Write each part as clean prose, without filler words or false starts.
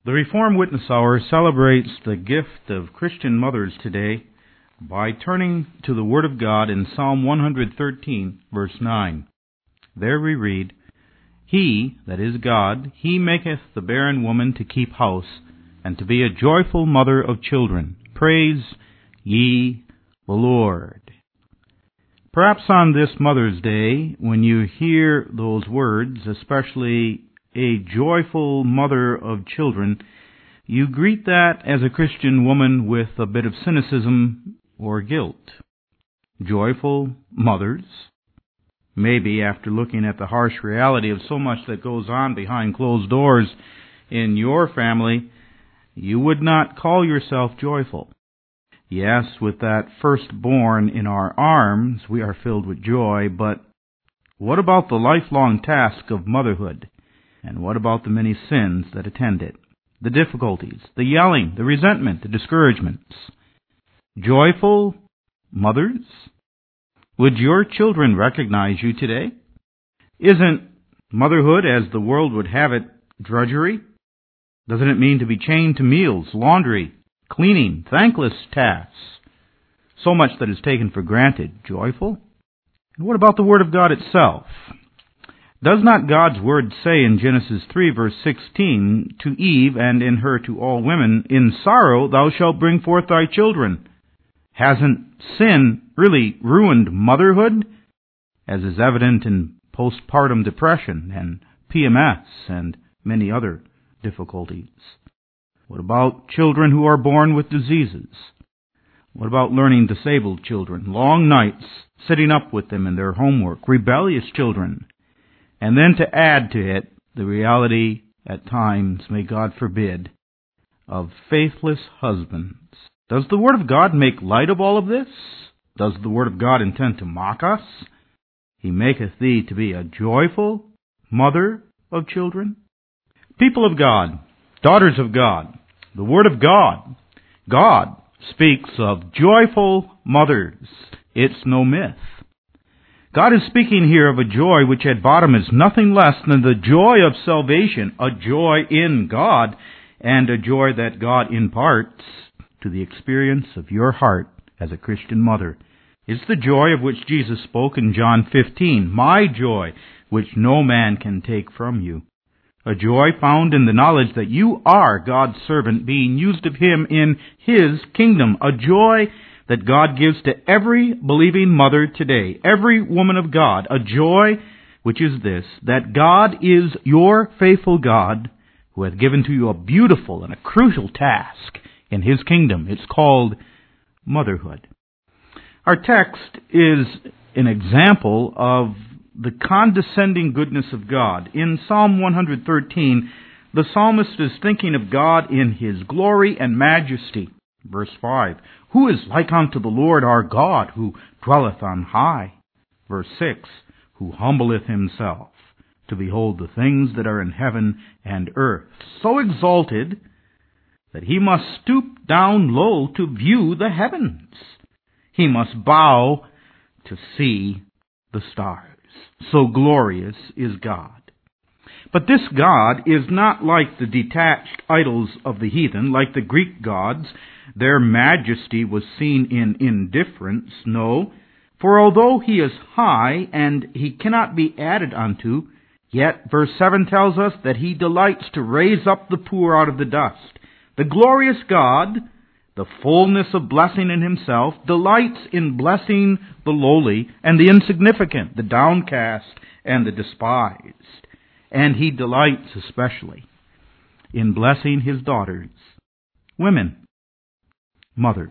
The Reformed Witness Hour celebrates the gift of Christian mothers today by turning to the Word of God in Psalm 113, verse 9. There we read, He, that is God, He maketh the barren woman to keep house, and to be a joyful mother of children. Praise ye the Lord. Perhaps on this Mother's Day, when you hear those words, especially a joyful mother of children, you greet that as a Christian woman with a bit of cynicism or guilt. Joyful mothers? Maybe after looking at the harsh reality of so much that goes on behind closed doors in your family, you would not call yourself joyful. Yes, with that firstborn in our arms, we are filled with joy, but what about the lifelong task of motherhood? And what about the many sins that attend it? The difficulties, the yelling, the resentment, the discouragements. Joyful mothers? Would your children recognize you today? Isn't motherhood, as the world would have it, drudgery? Doesn't it mean to be chained to meals, laundry, cleaning, thankless tasks? So much that is taken for granted. Joyful? And what about the Word of God itself? Does not God's Word say in Genesis 3, verse 16, to Eve, and in her to all women, In sorrow thou shalt bring forth thy children? Hasn't sin really ruined motherhood, as is evident in postpartum depression and PMS and many other difficulties? What about children who are born with diseases? What about learning disabled children? Long nights, sitting up with them in their homework, rebellious children. And then to add to it, the reality at times, may God forbid, of faithless husbands. Does the Word of God make light of all of this? Does the Word of God intend to mock us? He maketh thee to be a joyful mother of children. People of God, daughters of God, the Word of God. God speaks of joyful mothers. It's no myth. God is speaking here of a joy which at bottom is nothing less than the joy of salvation, a joy in God, and a joy that God imparts to the experience of your heart as a Christian mother. It's the joy of which Jesus spoke in John 15, my joy, which no man can take from you. A joy found in the knowledge that you are God's servant being used of Him in His kingdom. A joy that God gives to every believing mother today, every woman of God, a joy which is this, that God is your faithful God who hath given to you a beautiful and a crucial task in His kingdom. It's called motherhood. Our text is an example of the condescending goodness of God. In Psalm 113, the psalmist is thinking of God in His glory and majesty. Verse 5, Who is like unto the Lord our God, who dwelleth on high? Verse 6, Who humbleth himself to behold the things that are in heaven and earth, so exalted that he must stoop down low to view the heavens. He must bow to see the stars. So glorious is God. But this God is not like the detached idols of the heathen, like the Greek gods. Their majesty was seen in indifference. No, for although He is high and He cannot be added unto, yet verse 7 tells us that He delights to raise up the poor out of the dust. The glorious God, the fullness of blessing in Himself, delights in blessing the lowly and the insignificant, the downcast and the despised. And He delights especially in blessing His daughters, women, mothers,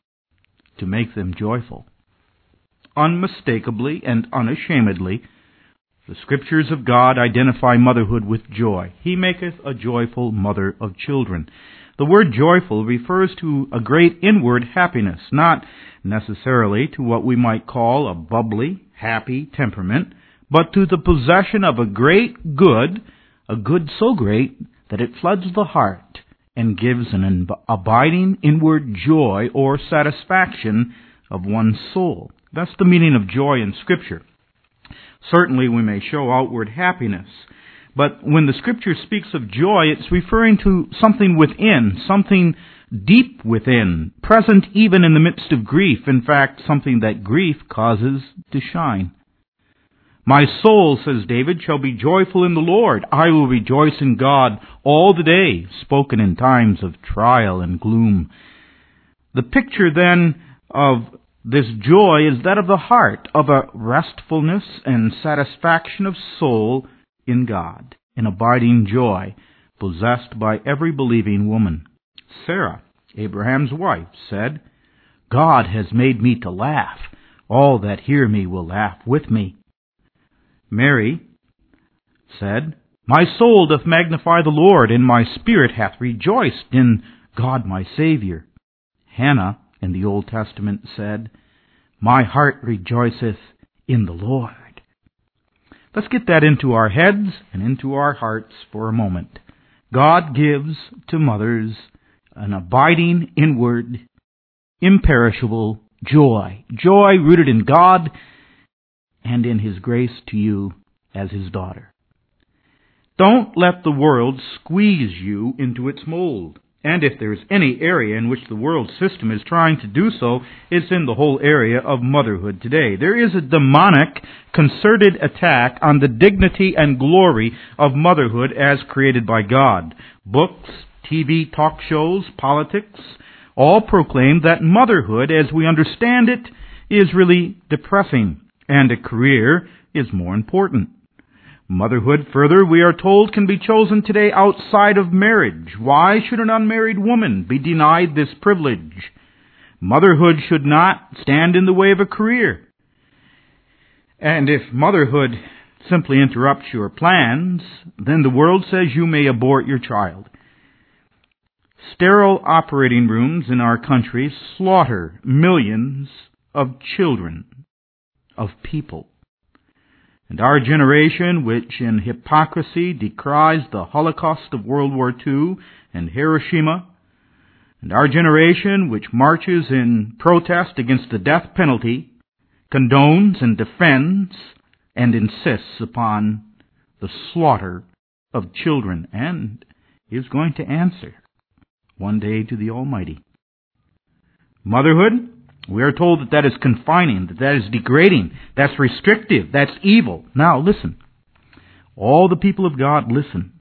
to make them joyful. Unmistakably and unashamedly, the Scriptures of God identify motherhood with joy. He maketh a joyful mother of children. The word joyful refers to a great inward happiness, not necessarily to what we might call a bubbly, happy temperament, but to the possession of a great good, a good so great that it floods the heart and gives an abiding inward joy or satisfaction of one's soul. That's the meaning of joy in Scripture. Certainly we may show outward happiness, But when the Scripture speaks of joy, it's referring to something within, something deep within, present even in the midst of grief. In fact, something that grief causes to shine. My soul, says David, shall be joyful in the Lord. I will rejoice in God all the day, spoken in times of trial and gloom. The picture then of this joy is that of the heart, of a restfulness and satisfaction of soul in God, an abiding joy possessed by every believing woman. Sarah, Abraham's wife, said, God has made me to laugh. All that hear me will laugh with me. Mary said, My soul doth magnify the Lord, and my spirit hath rejoiced in God my Savior. Hannah in the Old Testament said, My heart rejoiceth in the Lord. Let's get that into our heads and into our hearts for a moment. God gives to mothers an abiding, inward, imperishable joy. Joy rooted in God and in His grace to you as His daughter. Don't let the world squeeze you into its mold. And if there's any area in which the world system is trying to do so, it's in the whole area of motherhood today. There is a demonic, concerted attack on the dignity and glory of motherhood as created by God. Books, TV, talk shows, politics, all proclaim that motherhood, as we understand it, is really depressing, and a career is more important. Motherhood, further, we are told, can be chosen today outside of marriage. Why should an unmarried woman be denied this privilege? Motherhood should not stand in the way of a career. And if motherhood simply interrupts your plans, then the world says you may abort your child. Sterile operating rooms in our country slaughter millions of children, of people. And our generation, which in hypocrisy decries the Holocaust of World War II and Hiroshima, and our generation, which marches in protest against the death penalty, condones and defends and insists upon the slaughter of children, and is going to answer one day to the Almighty. Motherhood, we are told that is confining, that is degrading, that's restrictive, that's evil. Now listen, all the people of God, listen.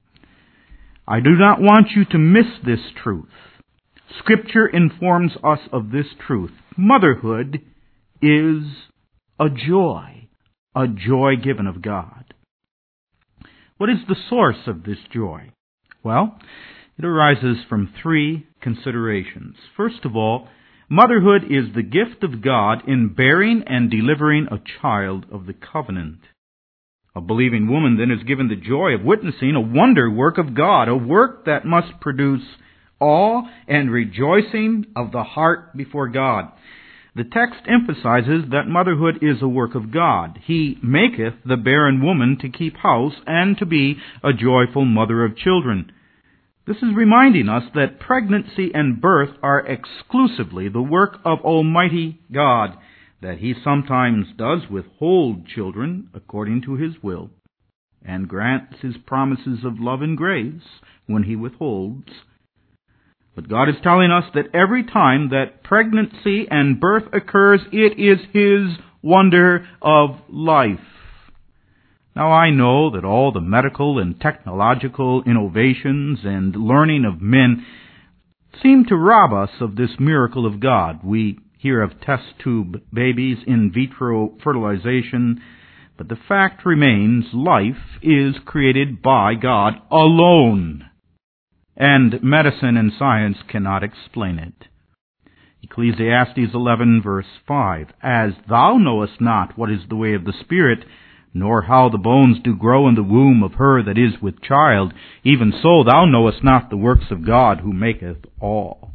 I do not want you to miss this truth. Scripture informs us of this truth. Motherhood is a joy given of God. What is the source of this joy? Well, it arises from three considerations. First of all, motherhood is the gift of God in bearing and delivering a child of the covenant. A believing woman then is given the joy of witnessing a wonder work of God, a work that must produce awe and rejoicing of the heart before God. The text emphasizes that motherhood is a work of God. He maketh the barren woman to keep house and to be a joyful mother of children. This is reminding us that pregnancy and birth are exclusively the work of Almighty God, that He sometimes does withhold children according to His will, and grants His promises of love and grace when He withholds. But God is telling us that every time that pregnancy and birth occurs, it is His wonder of life. Now I know that all the medical and technological innovations and learning of men seem to rob us of this miracle of God. We hear of test tube babies, in vitro fertilization, but the fact remains life is created by God alone, and medicine and science cannot explain it. Ecclesiastes 11 verse 5, As thou knowest not what is the way of the Spirit, nor how the bones do grow in the womb of her that is with child, even so thou knowest not the works of God who maketh all.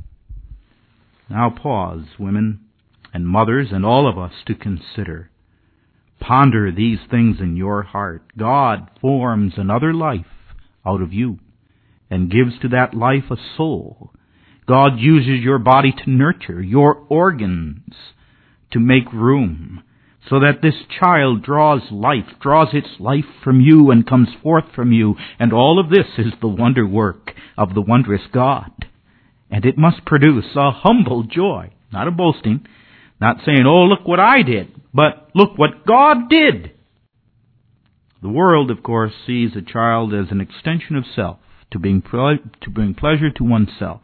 Now pause, women and mothers and all of us, to consider. Ponder these things in your heart. God forms another life out of you and gives to that life a soul. God uses your body to nurture, your organs to make room so that this child draws its life from you and comes forth from you. And all of this is the wonder work of the wondrous God. And it must produce a humble joy, not a boasting, not saying, oh, look what I did, but look what God did. The world, of course, sees a child as an extension of self, to bring pleasure to oneself.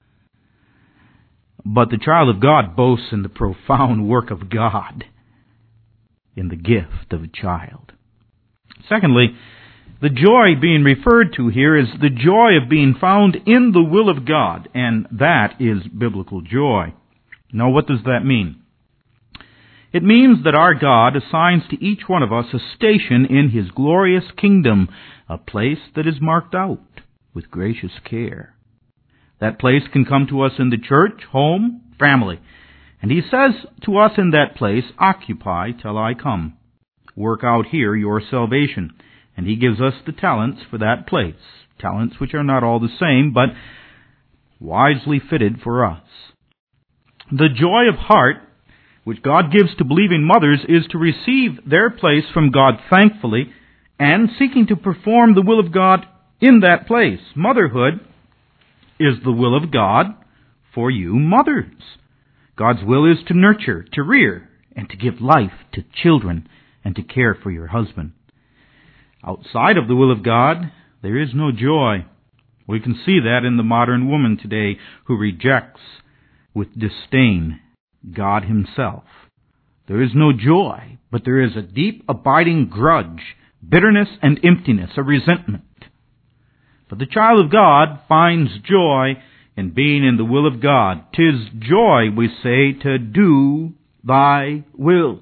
But the child of God boasts in the profound work of God, in the gift of a child. Secondly, the joy being referred to here is the joy of being found in the will of God, and that is biblical joy. Now, what does that mean? It means that our God assigns to each one of us a station in His glorious kingdom, a place that is marked out with gracious care. That place can come to us in the church, home, family. And He says to us in that place, occupy till I come. Work out here your salvation. And He gives us the talents for that place. Talents which are not all the same, but wisely fitted for us. The joy of heart which God gives to believing mothers is to receive their place from God thankfully and seeking to perform the will of God in that place. Motherhood is the will of God for you mothers. God's will is to nurture, to rear, and to give life to children and to care for your husband. Outside of the will of God, there is no joy. We can see that in the modern woman today who rejects with disdain God Himself. There is no joy, but there is a deep, abiding grudge, bitterness and emptiness, a resentment. But the child of God finds joy in being in the will of God. 'Tis joy, we say, to do Thy will.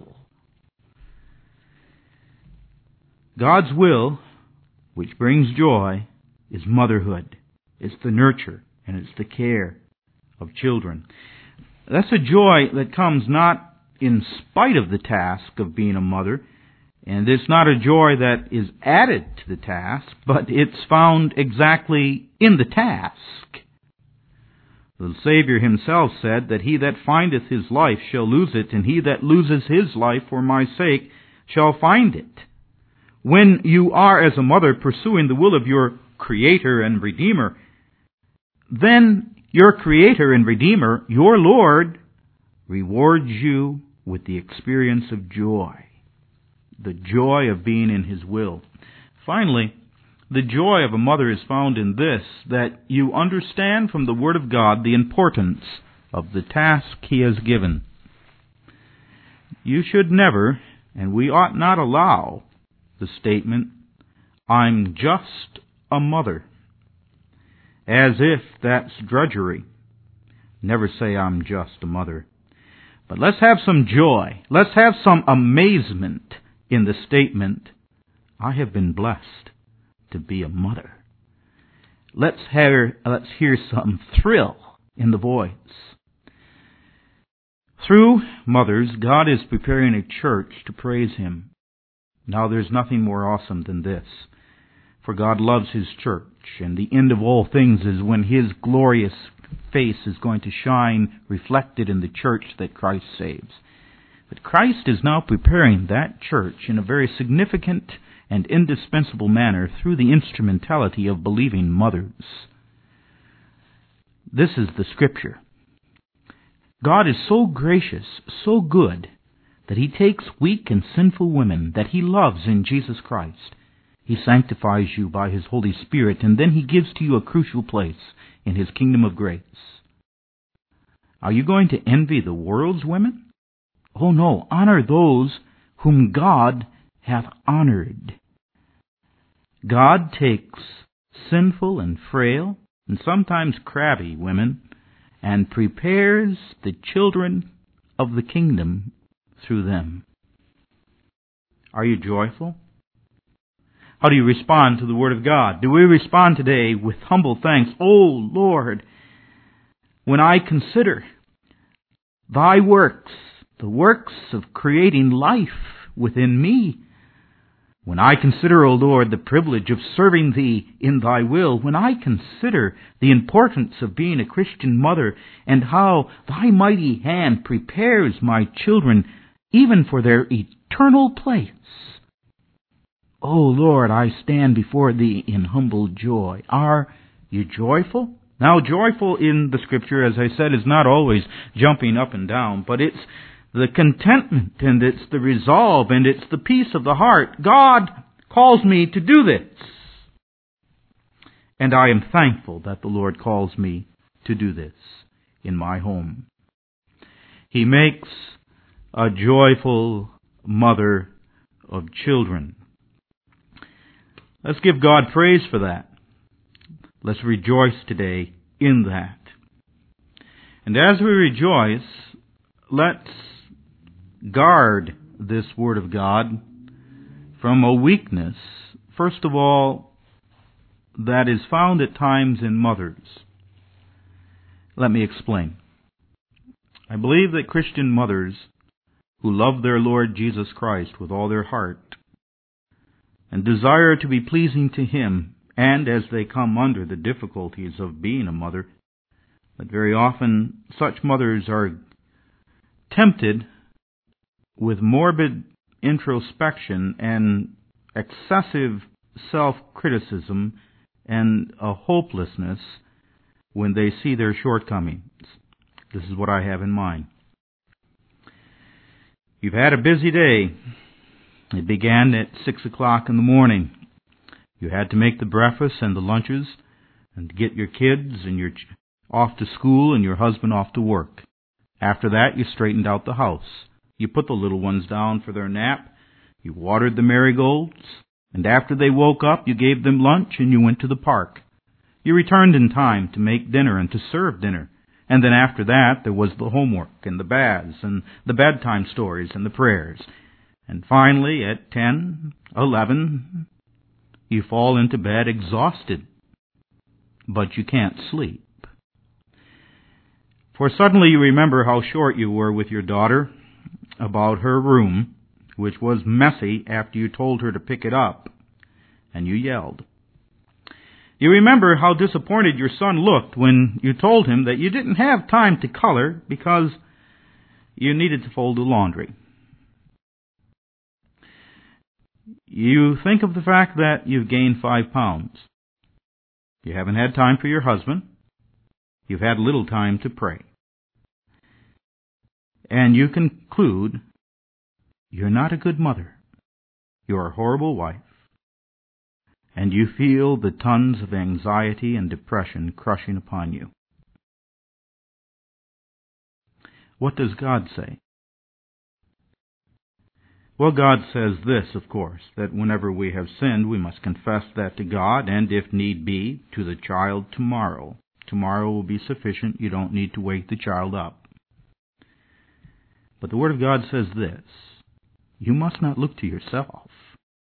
God's will, which brings joy, is motherhood. It's the nurture and it's the care of children. That's a joy that comes not in spite of the task of being a mother, and it's not a joy that is added to the task, but it's found exactly in the task. The Savior Himself said that he that findeth his life shall lose it, and he that loses his life for my sake shall find it. When you are, as a mother, pursuing the will of your Creator and Redeemer, then your Creator and Redeemer, your Lord, rewards you with the experience of joy, the joy of being in His will. Finally, the joy of a mother is found in this, that you understand from the Word of God the importance of the task He has given. You should never, and we ought not allow, the statement, I'm just a mother, as if that's drudgery. Never say I'm just a mother. But let's have some joy. Let's have some amazement in the statement, I have been blessed to be a mother. Let's hear some thrill in the voice. Through mothers, God is preparing a church to praise Him. Now there's nothing more awesome than this. For God loves His church, and the end of all things is when His glorious face is going to shine reflected in the church that Christ saves. But Christ is now preparing that church in a very significant and indispensable manner through the instrumentality of believing mothers. This is the Scripture. God is so gracious, so good, that He takes weak and sinful women that He loves in Jesus Christ. He sanctifies you by His Holy Spirit, and then He gives to you a crucial place in His kingdom of grace. Are you going to envy the world's women? Oh no, honor those whom God hath honored. God takes sinful and frail and sometimes crabby women and prepares the children of the kingdom through them. Are you joyful? How do you respond to the Word of God? Do we respond today with humble thanks? Oh Lord, when I consider Thy works, the works of creating life within me, when I consider, O Lord, the privilege of serving Thee in Thy will, when I consider the importance of being a Christian mother and how Thy mighty hand prepares my children even for their eternal place. O Lord, I stand before Thee in humble joy. Are you joyful? Now, joyful in the Scripture, as I said, is not always jumping up and down, but it's the contentment, and it's the resolve, and it's the peace of the heart. God calls me to do this. And I am thankful that the Lord calls me to do this in my home. He makes a joyful mother of children. Let's give God praise for that. Let's rejoice today in that. And as we rejoice, let's guard this Word of God from a weakness, first of all, that is found at times in mothers. Let me explain. I believe that Christian mothers who love their Lord Jesus Christ with all their heart and desire to be pleasing to Him, and as they come under the difficulties of being a mother, but very often such mothers are tempted with morbid introspection and excessive self-criticism and a hopelessness when they see their shortcomings. This is what I have in mind. You've had a busy day. It began at 6 o'clock in the morning. You had to make the breakfast and the lunches and get your kids and your off to school and your husband off to work. After that, you straightened out the house. You put the little ones down for their nap. You watered the marigolds. And after they woke up, you gave them lunch and you went to the park. You returned in time to make dinner and to serve dinner. And then after that, there was the homework and the baths and the bedtime stories and the prayers. And finally, at 10, 11, you fall into bed exhausted, but you can't sleep. For suddenly you remember how short you were with your daughter about her room, which was messy after you told her to pick it up, and you yelled. You remember how disappointed your son looked when you told him that you didn't have time to color because you needed to fold the laundry. You think of the fact that you've gained 5 pounds. You haven't had time for your husband. You've had little time to pray. And you conclude you're not a good mother. You're a horrible wife. And you feel the tons of anxiety and depression crushing upon you. What does God say? Well, God says this, of course, that whenever we have sinned, we must confess that to God, and if need be, to the child tomorrow. Tomorrow will be sufficient. You don't need to wake the child up. But the Word of God says this: you must not look to yourself,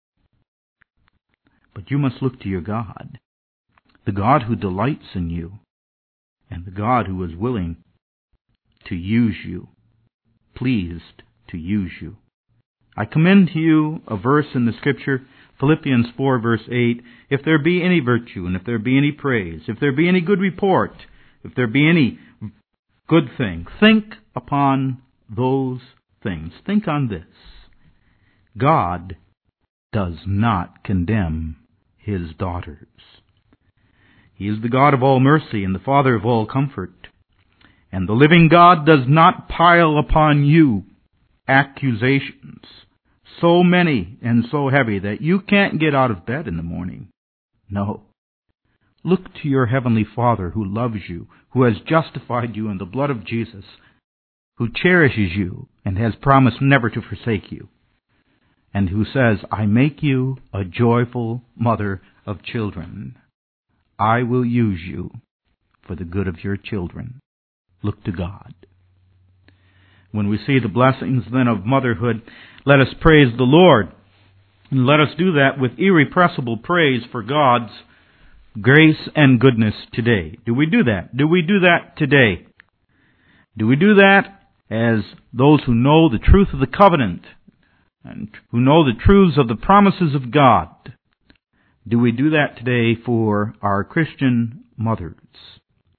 but you must look to your God, the God who delights in you, and the God who is willing to use you, pleased to use you. I commend to you a verse in the Scripture, Philippians 4, verse 8, if there be any virtue, and if there be any praise, if there be any good report, if there be any good thing, think upon those things. Think on this. God does not condemn His daughters. He is the God of all mercy and the Father of all comfort. And the living God does not pile upon you accusations so many and so heavy that you can't get out of bed in the morning. No. Look to your Heavenly Father who loves you, who has justified you in the blood of Jesus, who cherishes you and has promised never to forsake you, and who says, I make you a joyful mother of children. I will use you for the good of your children. Look to God. When we see the blessings then of motherhood, let us praise the Lord. And let us do that with irrepressible praise for God's grace and goodness today. Do we do that? Do we do that today? Do we do that as those who know the truth of the covenant and who know the truths of the promises of God? Do we do that today for our Christian mothers?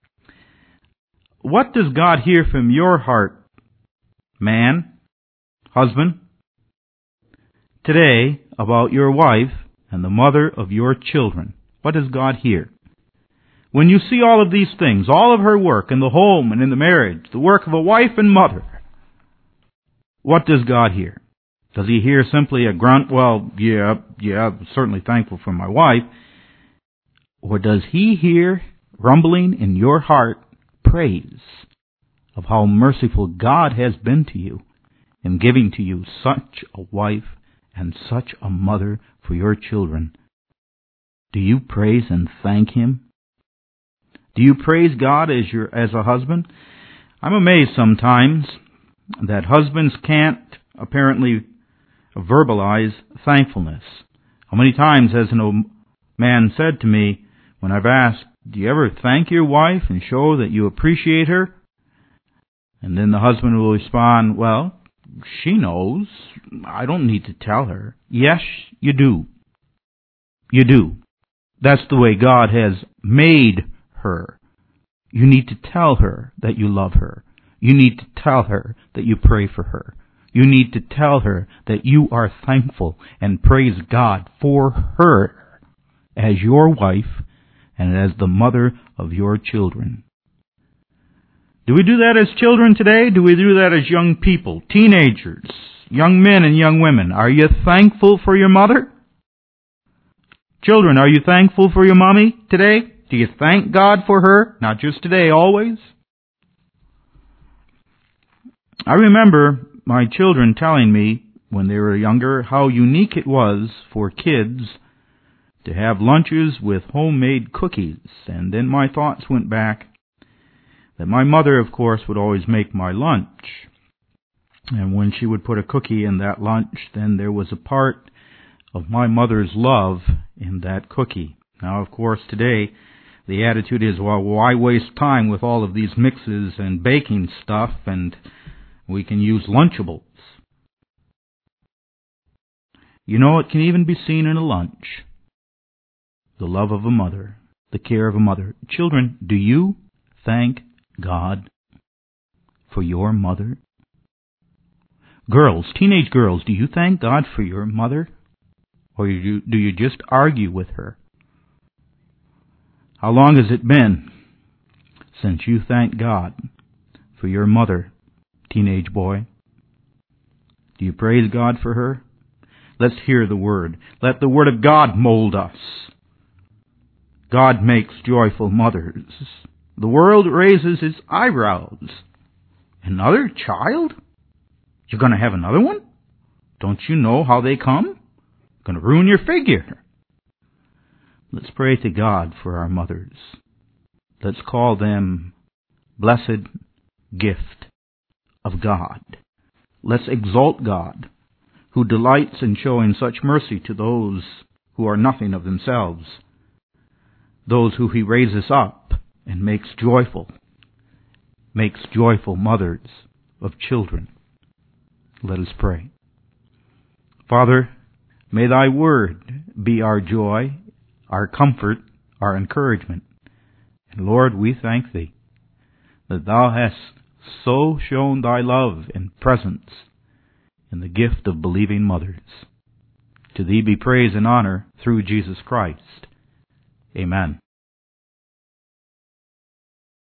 What does God hear from your heart, man, Husband, today about your wife and the mother of your children. What does God hear? When you see all of these things, all of her work in the home and in the marriage, the work of a wife and mother, what does God hear? Does he hear simply a grunt, well, yeah, I'm certainly thankful for my wife? Or does he hear rumbling in your heart praise of how merciful God has been to you in giving to you such a wife and such a mother for your children? Do you praise and thank him? Do you praise God as a husband? I'm amazed sometimes that husbands can't apparently verbalize thankfulness. How many times has a man said to me when I've asked, do you ever thank your wife and show that you appreciate her? And then the husband will respond, well, she knows. I don't need to tell her. Yes, you do. You do. That's the way God has made her. You need to tell her that you love her. You need to tell her that you pray for her. You need to tell her that you are thankful and praise God for her as your wife and as the mother of your children. Do we do that as children today? Do we do that as young people, teenagers, young men and young women? Are you thankful for your mother? Children, are you thankful for your mommy today? Do you thank God for her? Not just today, always. I remember my children telling me when they were younger how unique it was for kids to have lunches with homemade cookies. And then my thoughts went back that my mother, of course, would always make my lunch. And when she would put a cookie in that lunch, then there was a part of my mother's love in that cookie. Now, of course, today, the attitude is, well, why waste time with all of these mixes and baking stuff, and we can use Lunchables. You know, it can even be seen in a lunch. The love of a mother, the care of a mother. Children, do you thank God for your mother? Girls, teenage girls, do you thank God for your mother? Or do you just argue with her? How long has it been since you thanked God for your mother, teenage boy? Do you praise God for her? Let's hear the Word. Let the Word of God mold us. God makes joyful mothers. The world raises its eyebrows. Another child? You're going to have another one? Don't you know how they come? Going to ruin your figure. Let's pray to God for our mothers. Let's call them blessed gift of God. Let's exalt God, who delights in showing such mercy to those who are nothing of themselves, those who he raises up and makes joyful mothers of children. Let us pray. Father, may thy word be our joy, our comfort, our encouragement. And Lord, we thank thee that thou hast so shown thy love and presence in the gift of believing mothers. To thee be praise and honor through Jesus Christ. Amen.